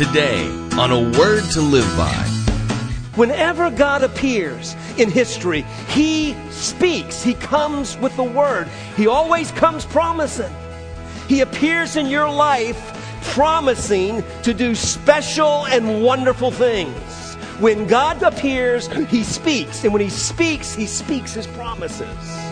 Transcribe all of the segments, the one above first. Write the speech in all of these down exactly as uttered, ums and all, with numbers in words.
Today on A Word to Live By. Whenever God appears in history, He speaks. He comes with the Word. He always comes promising. He appears in your life promising to do special and wonderful things. When God appears, He speaks. And when He speaks, He speaks His promises.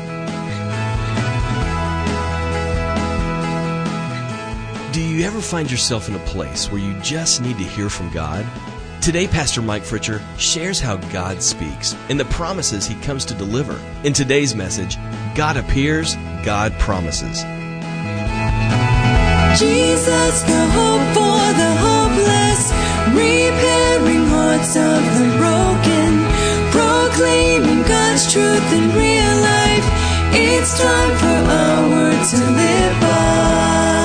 Do you ever find yourself in a place where you just need to hear from God? Today, Pastor Mike Fritcher shares how God speaks and the promises He comes to deliver. In today's message, God appears, God promises. Jesus, the hope for the hopeless, repairing hearts of the broken, proclaiming God's truth in real life. It's time for our word to live by.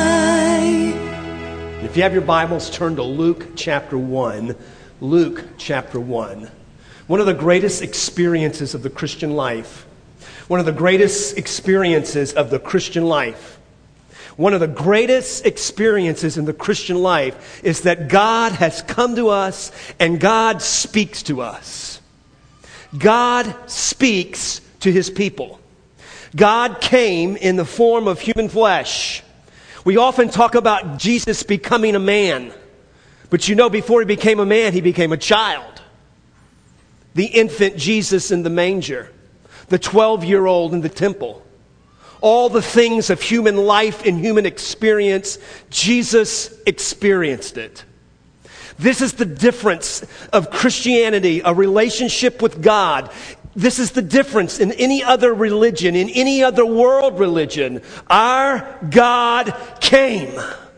If you have your Bibles, turn to Luke chapter one. Luke chapter one. One of the greatest experiences of the Christian life. One of the greatest experiences of the Christian life. One of the greatest experiences in the Christian life is that God has come to us and God speaks to us. God speaks to His people. God came in the form of human flesh. We often talk about Jesus becoming a man. But you know, before He became a man, He became a child. The infant Jesus in the manger. The twelve-year-old in the temple. All the things of human life and human experience, Jesus experienced it. This is the difference of Christianity, a relationship with God. This is the difference in any other religion, in any other world religion. Our God came.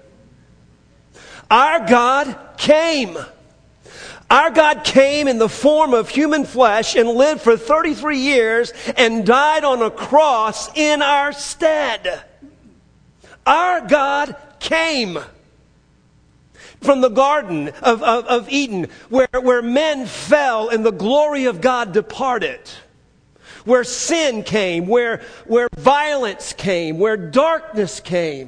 Our God came. Our God came in the form of human flesh and lived for thirty-three years and died on a cross in our stead. Our God came from the Garden of, of, of Eden, where, where men fell and the glory of God departed. Where sin came, where, where violence came, where darkness came.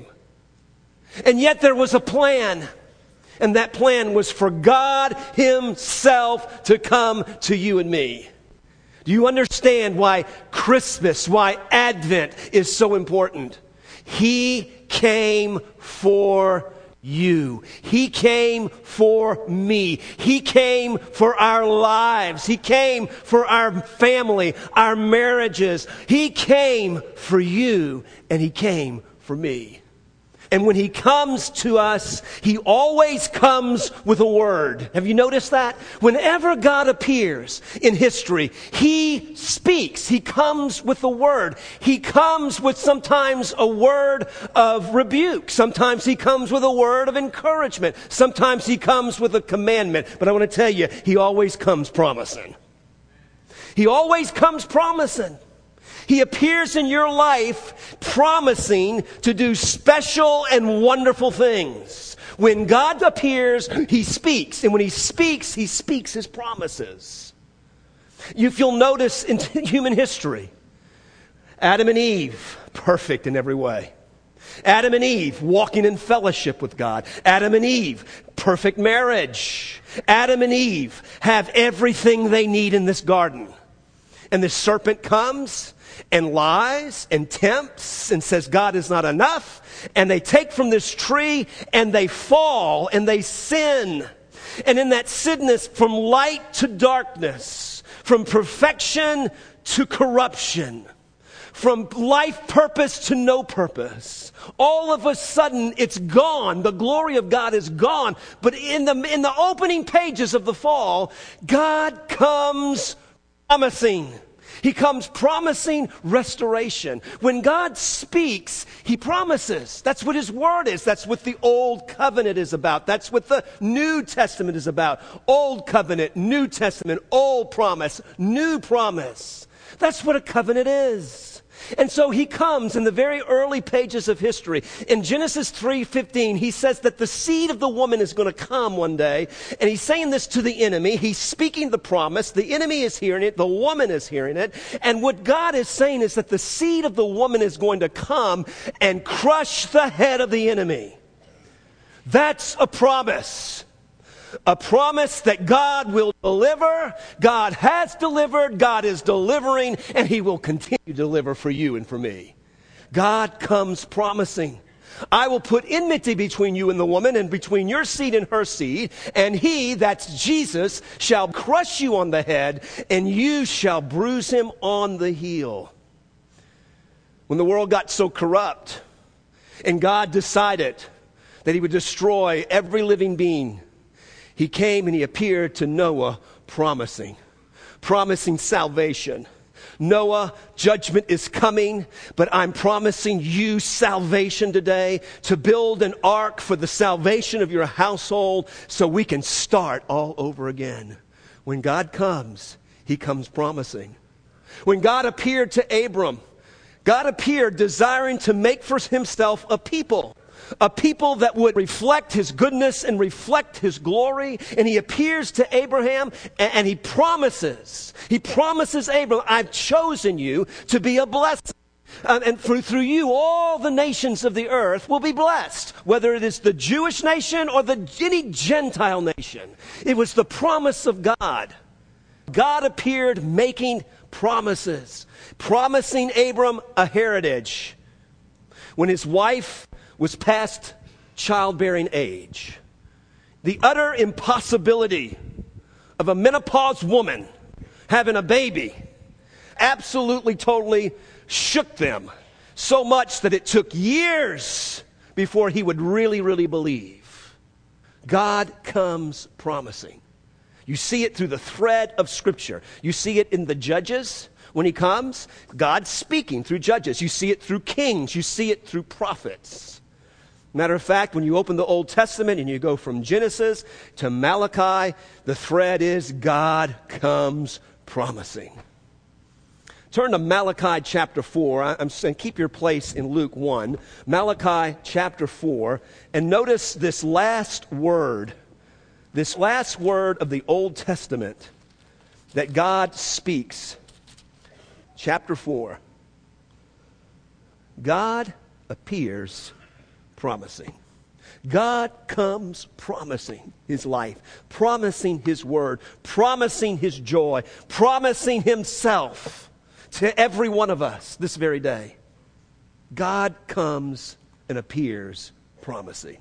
And yet there was a plan. And that plan was for God Himself to come to you and me. Do you understand why Christmas, why Advent is so important? He came for you. He came for me. He came for our lives. He came for our family, our marriages. He came for you, and He came for me. And when He comes to us, He always comes with a word. Have you noticed that? Whenever God appears in history, He speaks. He comes with a word. He comes with sometimes a word of rebuke. Sometimes He comes with a word of encouragement. Sometimes He comes with a commandment. But I want to tell you, He always comes promising. He always comes promising. He appears in your life promising to do special and wonderful things. When God appears, He speaks. And when He speaks, He speaks His promises. If you'll notice in human history, Adam and Eve, perfect in every way. Adam and Eve, walking in fellowship with God. Adam and Eve, perfect marriage. Adam and Eve have everything they need in this garden. And the serpent comes and lies and tempts and says God is not enough. And they take from this tree and they fall and they sin. And in that sinness, from light to darkness, from perfection to corruption, from life purpose to no purpose, all of a sudden it's gone. The glory of God is gone. But in the, in the opening pages of the fall, God comes promising. He comes promising restoration. When God speaks, He promises. That's what His word is. That's what the Old Covenant is about. That's what the New Testament is about. Old Covenant, New Testament, Old promise, New promise. That's what a covenant is. And so He comes in the very early pages of history. In Genesis three fifteen, He says that the seed of the woman is going to come one day. And He's saying this to the enemy. He's speaking the promise. The enemy is hearing it. The woman is hearing it. And what God is saying is that the seed of the woman is going to come and crush the head of the enemy. That's a promise. A promise that God will deliver, God has delivered, God is delivering, and He will continue to deliver for you and for me. God comes promising, I will put enmity between you and the woman, and between your seed and her seed, and he, that's Jesus, shall crush you on the head, and you shall bruise him on the heel. When the world got so corrupt, and God decided that He would destroy every living being, He came and He appeared to Noah promising, promising salvation. Noah, judgment is coming, but I'm promising you salvation today, to build an ark for the salvation of your household so we can start all over again. When God comes, He comes promising. When God appeared to Abram, God appeared desiring to make for Himself a people. A people that would reflect His goodness and reflect His glory. And He appears to Abraham and, and He promises, He promises Abram, I've chosen you to be a blessing. Um, and through, through you, all the nations of the earth will be blessed. Whether it is the Jewish nation or the any Gentile nation. It was the promise of God. God appeared making promises. Promising Abram a heritage. When his wife was past childbearing age. The utter impossibility of a menopause woman having a baby absolutely, totally shook them. So much that it took years before he would really, really believe. God comes promising. You see it through the thread of Scripture. You see it in the Judges. When He comes, God's speaking through Judges. You see it through kings. You see it through prophets. Matter of fact, when you open the Old Testament and you go from Genesis to Malachi, the thread is God comes promising. Turn to Malachi chapter four. I'm saying keep your place in Luke one. Malachi chapter four. And notice this last word. This last word of the Old Testament that God speaks. Chapter four. God appears promising. God comes promising His life, promising His word, promising His joy, promising Himself to every one of us this very day. God comes and appears promising.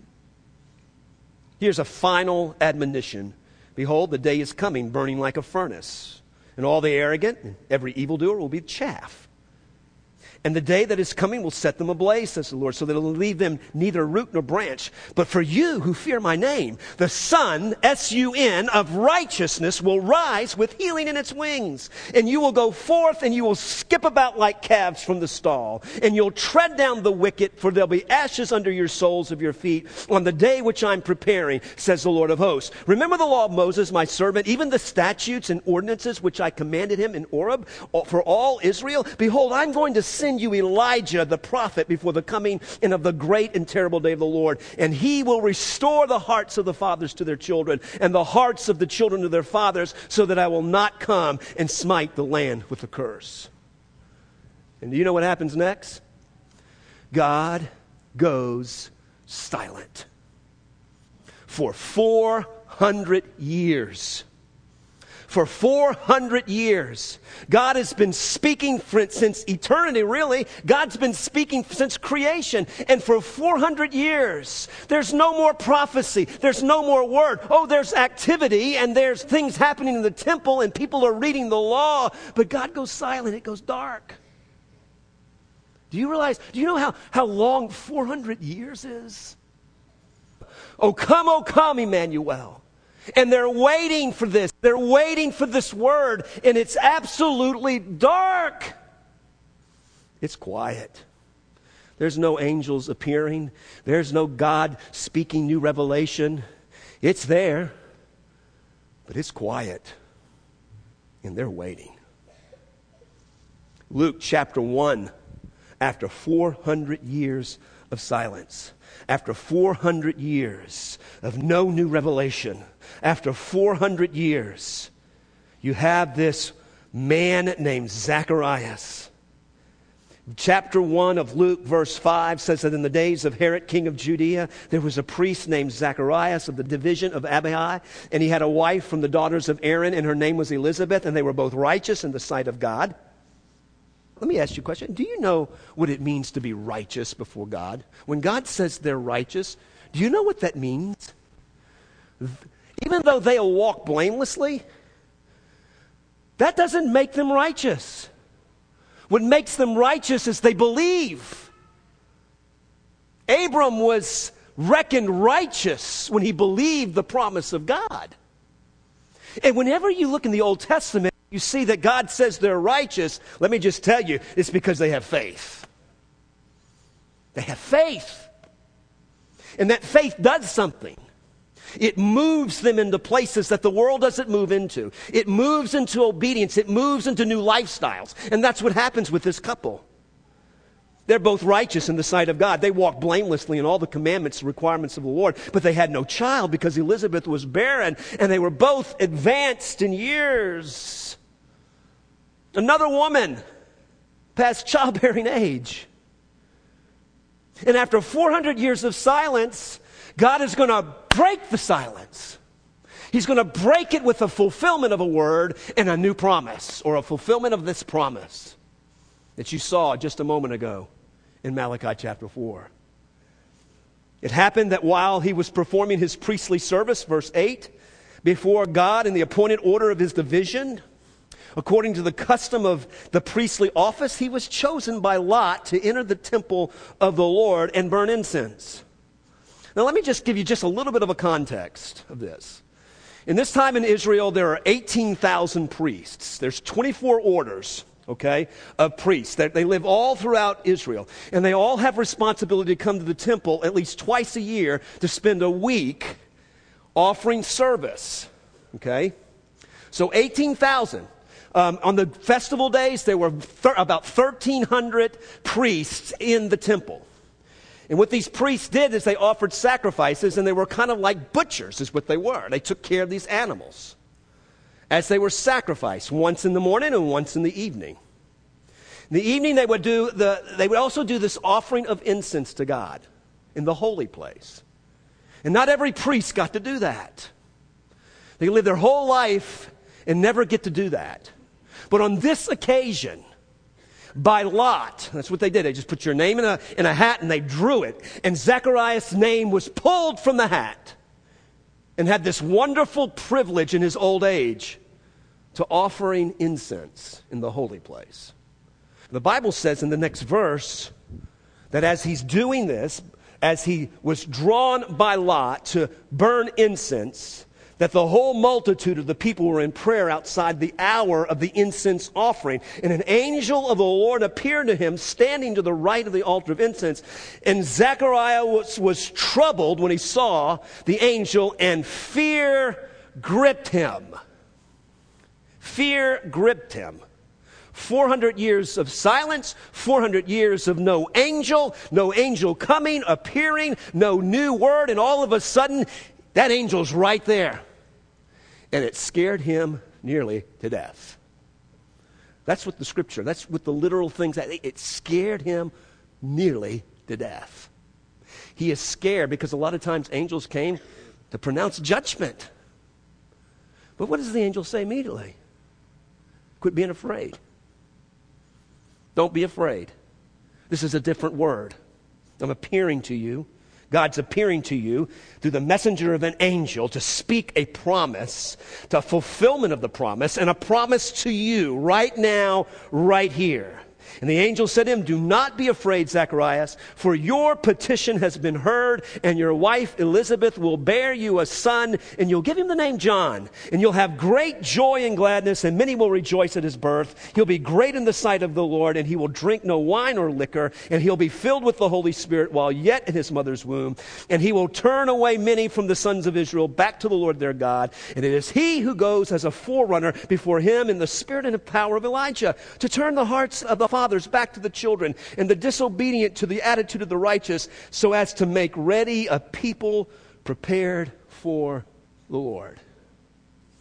Here's a final admonition. Behold, the day is coming, burning like a furnace, and all the arrogant and every evildoer will be chaff. And the day that is coming will set them ablaze, says the Lord, so that it will leave them neither root nor branch. But for you who fear my name, the Sun, S U N, of righteousness will rise with healing in its wings. And you will go forth and you will skip about like calves from the stall. And you'll tread down the wicked, for there'll be ashes under your soles of your feet on the day which I'm preparing, says the Lord of hosts. Remember the law of Moses, my servant, even the statutes and ordinances which I commanded him in Horeb for all Israel? Behold, I'm going to send you Elijah the prophet before the coming in of the great and terrible day of the Lord. And he will restore the hearts of the fathers to their children and the hearts of the children to their fathers, so that I will not come and smite the land with a curse. And do you know what happens next? God goes silent. For four hundred years. For four hundred years, God has been speaking for, since eternity, really. God's been speaking since creation. And for four hundred years, there's no more prophecy. There's no more word. Oh, there's activity and there's things happening in the temple and people are reading the law. But God goes silent. It goes dark. Do you realize, do you know how, how long four hundred years is? Oh, come, oh, come, Emmanuel. And they're waiting for this. They're waiting for this word. And it's absolutely dark. It's quiet. There's no angels appearing. There's no God speaking new revelation. It's there. But it's quiet. And they're waiting. Luke chapter one. After four hundred years of silence. After four hundred years of no new revelation, after four hundred years, you have this man named Zacharias. Chapter one of Luke, verse five, says that in the days of Herod, king of Judea, there was a priest named Zacharias of the division of Abiah, and he had a wife from the daughters of Aaron, and her name was Elizabeth, and they were both righteous in the sight of God. Let me ask you a question. Do you know what it means to be righteous before God? When God says they're righteous, do you know what that means? Even though they'll walk blamelessly, that doesn't make them righteous. What makes them righteous is they believe. Abram was reckoned righteous when he believed the promise of God. And whenever you look in the Old Testament, you see that God says they're righteous. Let me just tell you, it's because they have faith. They have faith. And that faith does something. It moves them into places that the world doesn't move into. It moves into obedience. It moves into new lifestyles. And that's what happens with this couple. They're both righteous in the sight of God. They walk blamelessly in all the commandments and requirements of the Lord. But they had no child because Elizabeth was barren, and they were both advanced in years. Another woman past childbearing age. And after four hundred years of silence, God is going to break the silence. He's going to break it with a fulfillment of a word and a new promise, or a fulfillment of this promise that you saw just a moment ago in Malachi chapter four. It happened that while he was performing his priestly service, verse eight, before God in the appointed order of his division, according to the custom of the priestly office, he was chosen by lot to enter the temple of the Lord and burn incense. Now, let me just give you just a little bit of a context of this. In this time in Israel, there are eighteen thousand priests. There's twenty-four orders, okay, of priests. That they live all throughout Israel. And they all have responsibility to come to the temple at least twice a year to spend a week offering service, okay? So eighteen thousand. Um, on the festival days, there were thir- about thirteen hundred priests in the temple. And what these priests did is they offered sacrifices, and they were kind of like butchers is what they were. They took care of these animals as they were sacrificed once in the morning and once in the evening. In the evening, they would do the. They would also do this offering of incense to God in the holy place. And not every priest got to do that. They live their whole life and never get to do that. But on this occasion, by lot, that's what they did. They just put your name in a, in a hat and they drew it. And Zacharias' name was pulled from the hat and had this wonderful privilege in his old age to offering incense in the holy place. The Bible says in the next verse that as he's doing this, as he was drawn by lot to burn incense, that the whole multitude of the people were in prayer outside the hour of the incense offering. And an angel of the Lord appeared to him standing to the right of the altar of incense. And Zechariah was, was troubled when he saw the angel, and fear gripped him. Fear gripped him. four hundred years of silence, four hundred years of no angel, no angel coming, appearing, no new word, and all of a sudden, that angel's right there. And it scared him nearly to death. That's what the scripture, that's what the literal things, it scared him nearly to death. He is scared because a lot of times angels came to pronounce judgment. But what does the angel say immediately? Quit being afraid. Don't be afraid. This is a different word. I'm appearing to you. God's appearing to you through the messenger of an angel to speak a promise, to fulfillment of the promise, and a promise to you right now, right here. And the angel said to him, "Do not be afraid, Zacharias, for your petition has been heard, and your wife Elizabeth will bear you a son, and you'll give him the name John. And you'll have great joy and gladness, and many will rejoice at his birth. He'll be great in the sight of the Lord, and he will drink no wine or liquor, and he'll be filled with the Holy Spirit while yet in his mother's womb. And he will turn away many from the sons of Israel back to the Lord their God. And it is he who goes as a forerunner before him in the spirit and the power of Elijah, to turn the hearts of the fathers back to the children, and the disobedient to the attitude of the righteous, so as to make ready a people prepared for the Lord."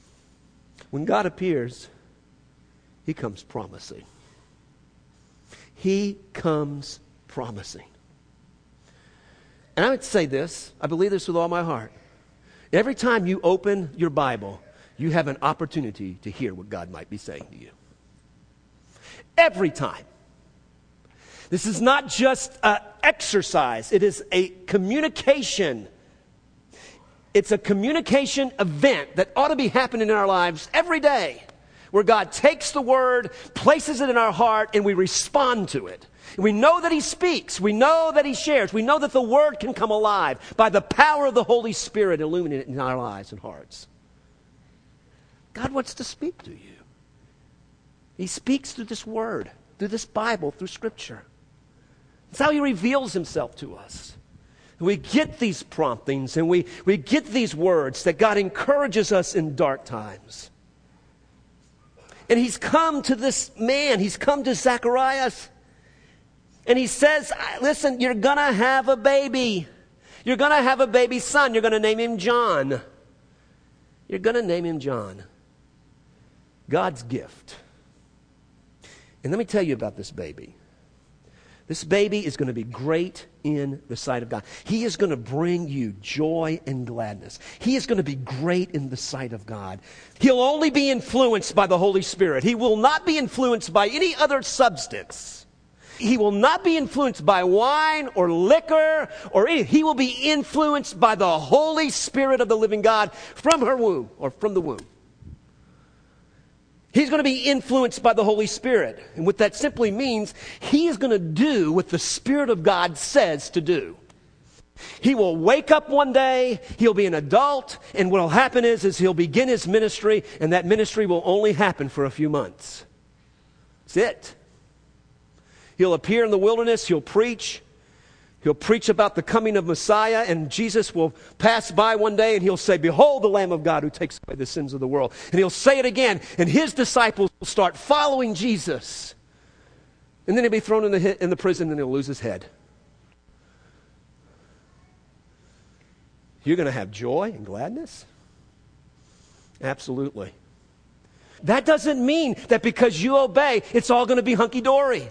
When God appears, he comes promising. He comes promising. And I would say this, I believe this with all my heart. Every time you open your Bible, you have an opportunity to hear what God might be saying to you. Every time. This is not just an exercise. It is a communication. It's a communication event that ought to be happening in our lives every day, where God takes the word, places it in our heart, and we respond to it. We know that he speaks. We know that he shares. We know that the word can come alive by the power of the Holy Spirit illuminating it in our lives and hearts. God wants to speak to you. He speaks through this word, through this Bible, through Scripture. That's how he reveals himself to us. We get these promptings and we, we get these words that God encourages us in dark times. And he's come to this man. He's come to Zacharias. And he says, listen, you're going to have a baby. You're going to have a baby son. You're going to name him John. You're going to name him John. God's gift. And let me tell you about this baby. This baby is going to be great in the sight of God. He is going to bring you joy and gladness. He is going to be great in the sight of God. He'll only be influenced by the Holy Spirit. He will not be influenced by any other substance. He will not be influenced by wine or liquor or anything. He will be influenced by the Holy Spirit of the living God from her womb or from the womb. He's going to be influenced by the Holy Spirit. And what that simply means, he is going to do what the Spirit of God says to do. He will wake up one day, he'll be an adult, and what will happen is, is he'll begin his ministry, and that ministry will only happen for a few months. That's it. He'll appear in the wilderness, he'll preach. He'll preach about the coming of Messiah, and Jesus will pass by one day and he'll say, behold the Lamb of God who takes away the sins of the world. And he'll say it again, and his disciples will start following Jesus. And then he'll be thrown in the, in the prison and he'll lose his head. You're going to have joy and gladness? Absolutely. That doesn't mean that because you obey, it's all going to be hunky-dory.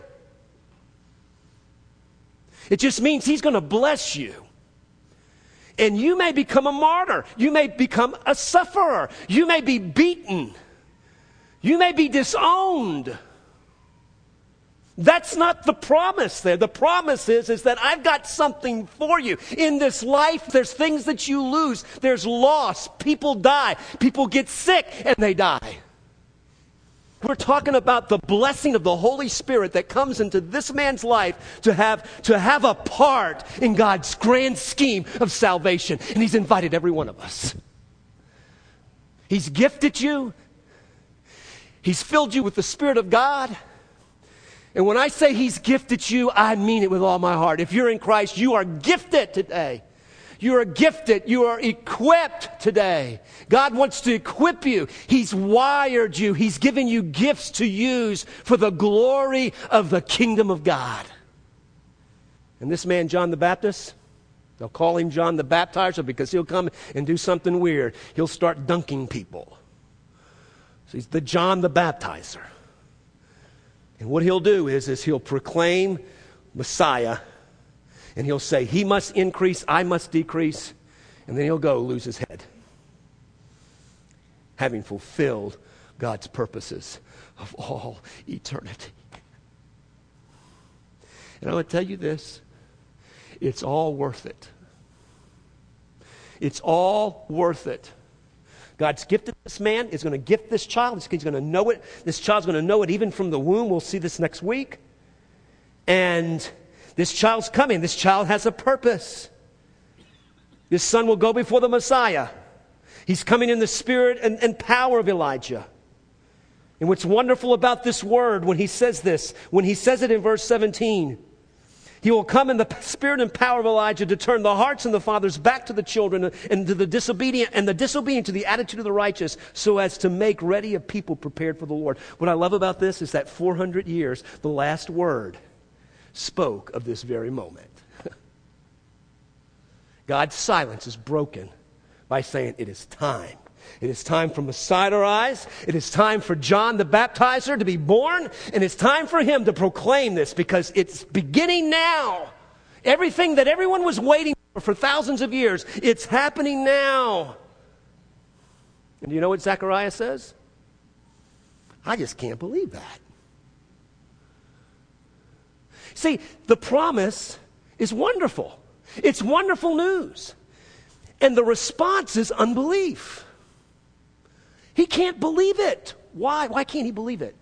It just means he's going to bless you. And you may become a martyr. You may become a sufferer. You may be beaten. You may be disowned. That's not the promise there. The promise is, is that I've got something for you. In this life, there's things that you lose. There's loss. People die. People get sick and they die. We're talking about the blessing of the Holy Spirit that comes into this man's life to have, to have a part in God's grand scheme of salvation. And he's invited every one of us. He's gifted you. He's filled you with the Spirit of God. And when I say he's gifted you, I mean it with all my heart. If you're in Christ, you are gifted today. You are gifted. You are equipped today. God wants to equip you. He's wired you. He's given you gifts to use for the glory of the kingdom of God. And this man, John the Baptist, they'll call him John the Baptizer because he'll come and do something weird. He'll start dunking people. So he's the John the Baptizer. And what he'll do is, is he'll proclaim Messiah. And he'll say, he must increase, I must decrease. And then he'll go lose his head, having fulfilled God's purposes of all eternity. And I want to tell you this, it's all worth it. It's all worth it. God's gifted this man, is going to gift this child. He's going to know it. This child's going to know it even from the womb. We'll see this next week. And this child's coming. This child has a purpose. This son will go before the Messiah. He's coming in the spirit and, and power of Elijah. And what's wonderful about this word when he says this, when he says it in verse seventeen, he will come in the spirit and power of Elijah to turn the hearts and the fathers back to the children and to the disobedient and the disobedient to the attitude of the righteous, so as to make ready a people prepared for the Lord. What I love about this is that four hundred years, the last word spoke of this very moment. God's silence is broken by saying it is time. It is time for Messiah to rise. It is time for John the Baptizer to be born. And it's time for him to proclaim this because it's beginning now. Everything that everyone was waiting for for thousands of years, it's happening now. And do you know what Zechariah says? I just can't believe that. See, the promise is wonderful. It's wonderful news. And the response is unbelief. He can't believe it. Why? Why can't he believe it?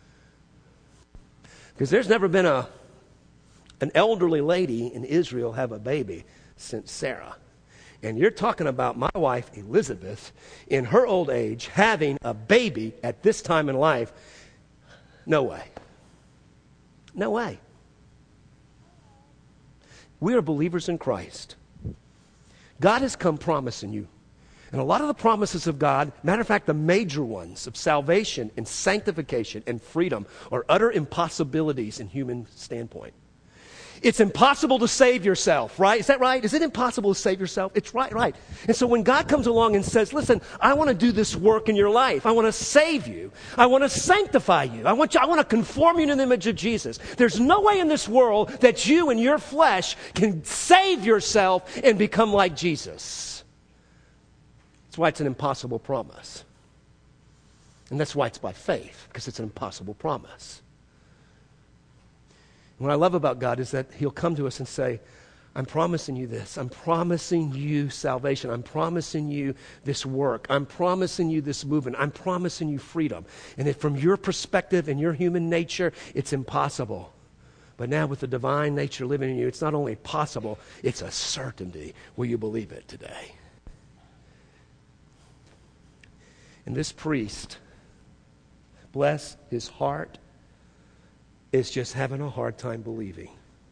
Because there's never been a an elderly lady in Israel have a baby since Sarah. And you're talking about my wife, Elizabeth, in her old age, having a baby at this time in life. No way. No way. We are believers in Christ. God has come promising you. And a lot of the promises of God, matter of fact, the major ones of salvation and sanctification and freedom are utter impossibilities in human standpoint. It's impossible to save yourself, right? Is that right? Is it impossible to save yourself? It's right, right. And so when God comes along and says, listen, I want to do this work in your life. I want to save you. I want to sanctify you. I want you, I want to conform you to the image of Jesus. There's no way in this world that you and your flesh can save yourself and become like Jesus. That's why it's an impossible promise. And that's why it's by faith, because it's an impossible promise. What I love about God is that he'll come to us and say, I'm promising you this. I'm promising you salvation. I'm promising you this work. I'm promising you this movement. I'm promising you freedom. And if from your perspective and your human nature, it's impossible. But now with the divine nature living in you, it's not only possible, it's a certainty. Will you believe it today? And this priest, bless his heart, is just having a hard time believing.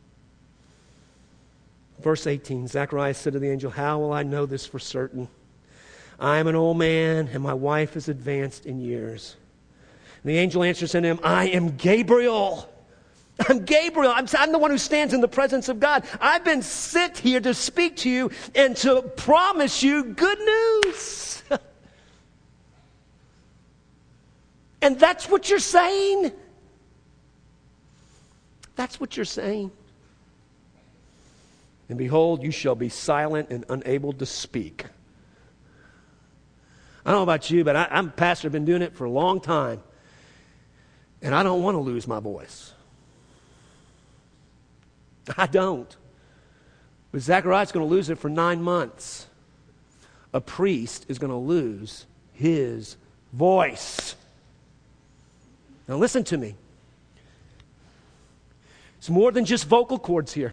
Verse eighteen, Zechariah said to the angel, how will I know this for certain? I am an old man, and my wife is advanced in years. And the angel answers unto him, I am Gabriel. I'm Gabriel. I'm, I'm the one who stands in the presence of God. I've been sent here to speak to you and to promise you good news. And that's what you're saying? That's what you're saying. And behold, you shall be silent and unable to speak. I don't know about you, but I, I'm a pastor. I've been doing it for a long time. And I don't want to lose my voice. I don't. But Zechariah's going to lose it for nine months. A priest is going to lose his voice. Now listen to me. It's more than just vocal cords here.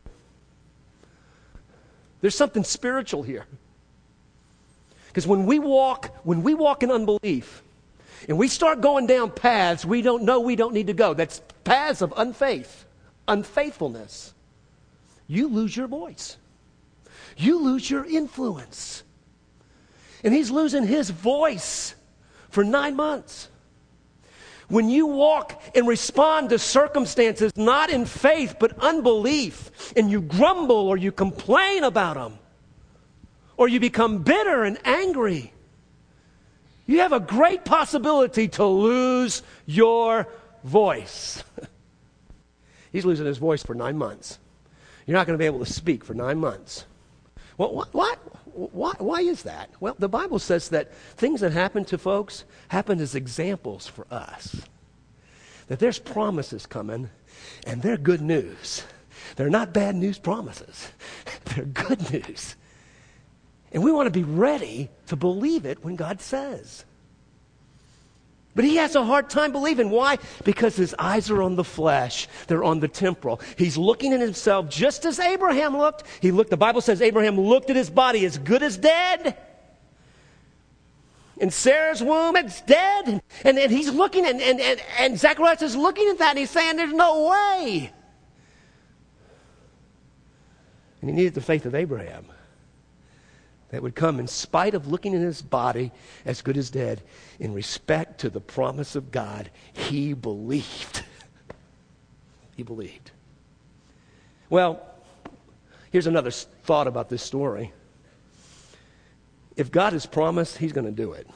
There's something spiritual here. Because when we walk, when we walk in unbelief, and we start going down paths we don't know we don't need to go, that's paths of unfaith, unfaithfulness, you lose your voice. You lose your influence. And he's losing his voice for nine months. When you walk and respond to circumstances not in faith but unbelief, and you grumble or you complain about them, or you become bitter and angry, you have a great possibility to lose your voice. He's losing his voice for nine months. You're not going to be able to speak for nine months. Well, what, what, why, why is that? Well, the Bible says that things that happen to folks happen as examples for us. That there's promises coming, and they're good news. They're not bad news promises. They're good news. And we want to be ready to believe it when God says. But he has a hard time believing. Why? Because his eyes are on the flesh. They're on the temporal. He's looking at himself just as Abraham looked. He looked. The Bible says Abraham looked at his body as good as dead. In Sarah's womb, it's dead. And, and, and he's looking, and, and, and, and Zacharias is looking at that, and he's saying, there's no way. And he needed the faith of Abraham that would come in spite of looking at his body as good as dead. In respect to the promise of God, he believed. He believed. Well, here's another thought about this story. If God has promised, he's going to do it.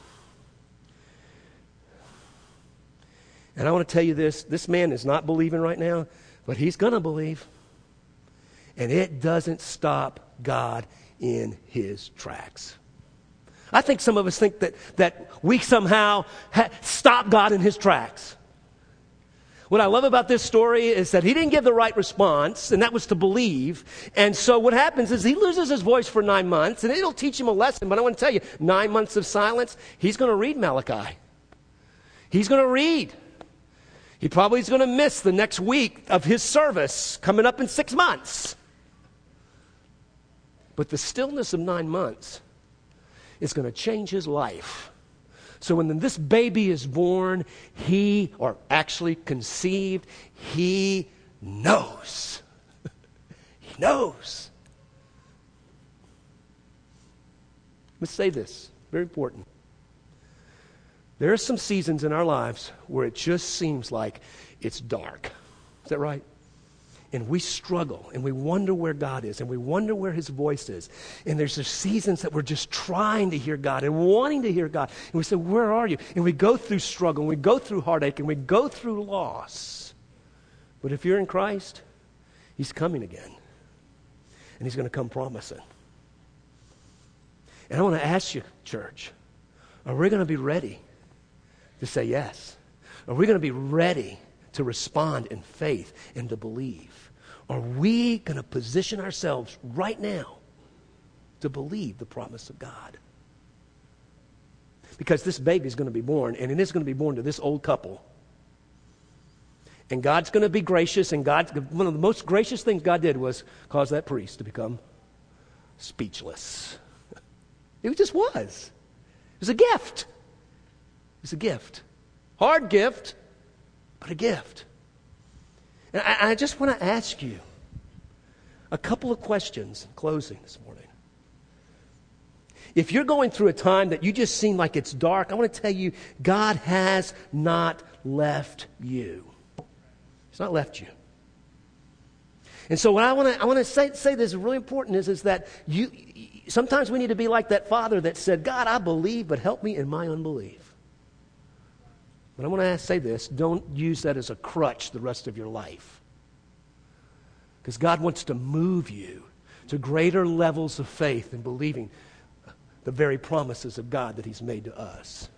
And I want to tell you this, this man is not believing right now, but he's going to believe. And it doesn't stop God in his tracks. I think some of us think that, that we somehow ha- stop God in his tracks. What I love about this story is that he didn't give the right response, and that was to believe. And so what happens is he loses his voice for nine months, and it'll teach him a lesson. But I want to tell you, nine months of silence, he's going to read Malachi. He's going to read. He probably is going to miss the next week of his service coming up in six months. But the stillness of nine months is going to change his life. So when this baby is born, he, or actually conceived, he knows. He knows. Let's say this, very important. There are some seasons in our lives where it just seems like it's dark. Is that right? And we struggle, and we wonder where God is, and we wonder where his voice is. And there's just seasons that we're just trying to hear God and wanting to hear God. And we say, where are you? And we go through struggle, and we go through heartache, and we go through loss. But if you're in Christ, he's coming again. And he's going to come promising. And I want to ask you, church, are we going to be ready to say yes? Are we going to be ready to respond in faith and to believe? Are we going to position ourselves right now to believe the promise of God? Because this baby is going to be born, and it is going to be born to this old couple. And God's going to be gracious, and God, one of the most gracious things God did was cause that priest to become speechless. It just was. It was a gift. It was a gift. Hard gift, but a gift. And I, I just want to ask you a couple of questions in closing this morning. If you're going through a time that you just seem like it's dark, I want to tell you, God has not left you. He's not left you. And so what I want to I want to say say this is really important is, is that you sometimes we need to be like that father that said, God, I believe, but help me in my unbelief. But I want to say this, don't use that as a crutch the rest of your life. Because God wants to move you to greater levels of faith in believing the very promises of God that he's made to us.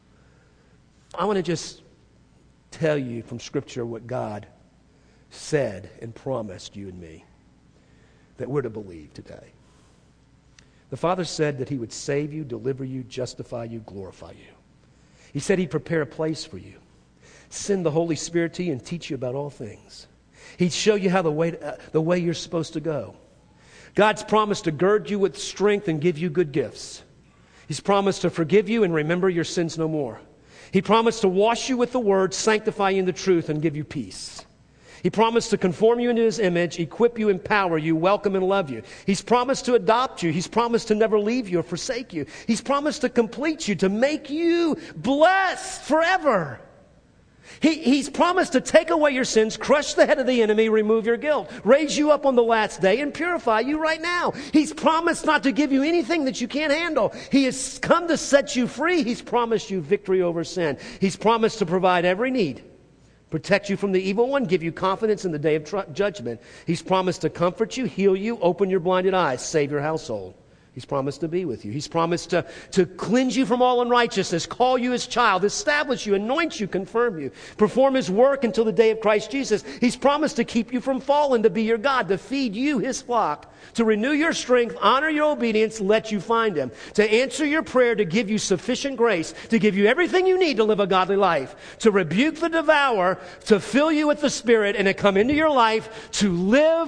I want to just tell you from Scripture what God said and promised you and me that we're to believe today. The Father said that he would save you, deliver you, justify you, glorify you. He said he'd prepare a place for you, send the Holy Spirit to you and teach you about all things. He'd show you how the way, uh, the way you're supposed to go. God's promised to gird you with strength and give you good gifts. He's promised to forgive you and remember your sins no more. He promised to wash you with the word, sanctify you in the truth, and give you peace. He promised to conform you into his image, equip you, empower you, welcome and love you. He's promised to adopt you. He's promised to never leave you or forsake you. He's promised to complete you, to make you blessed forever. He, he's promised to take away your sins, crush the head of the enemy, remove your guilt, raise you up on the last day, and purify you right now. He's promised not to give you anything that you can't handle. He has come to set you free. He's promised you victory over sin. He's promised to provide every need, protect you from the evil one, give you confidence in the day of tr- judgment. He's promised to comfort you, heal you, open your blinded eyes, save your household. He's promised to be with you. He's promised to, to cleanse you from all unrighteousness, call you his child, establish you, anoint you, confirm you, perform his work until the day of Christ Jesus. He's promised to keep you from falling, to be your God, to feed you his flock, to renew your strength, honor your obedience, let you find him, to answer your prayer, to give you sufficient grace, to give you everything you need to live a godly life, to rebuke the devourer, to fill you with the Spirit, and to come into your life to live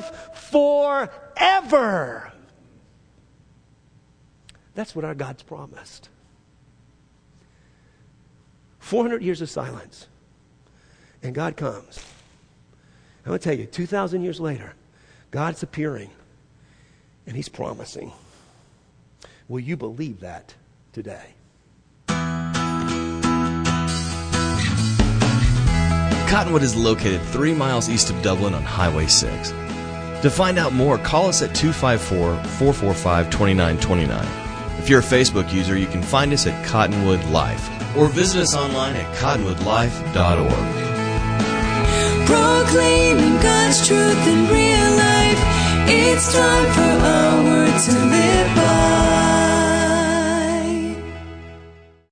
forever. That's what our God's promised. four hundred years of silence. And God comes. I'm going to tell you, two thousand years later, God's appearing. And he's promising. Will you believe that today? Cottonwood is located three miles east of Dublin on Highway six. To find out more, call us at two five four, four four five, two nine two nine. If If you're a Facebook user, you can find us at Cottonwood Life or visit us online at cottonwood life dot org. Proclaiming God's truth in real life. It's time for our word to live by.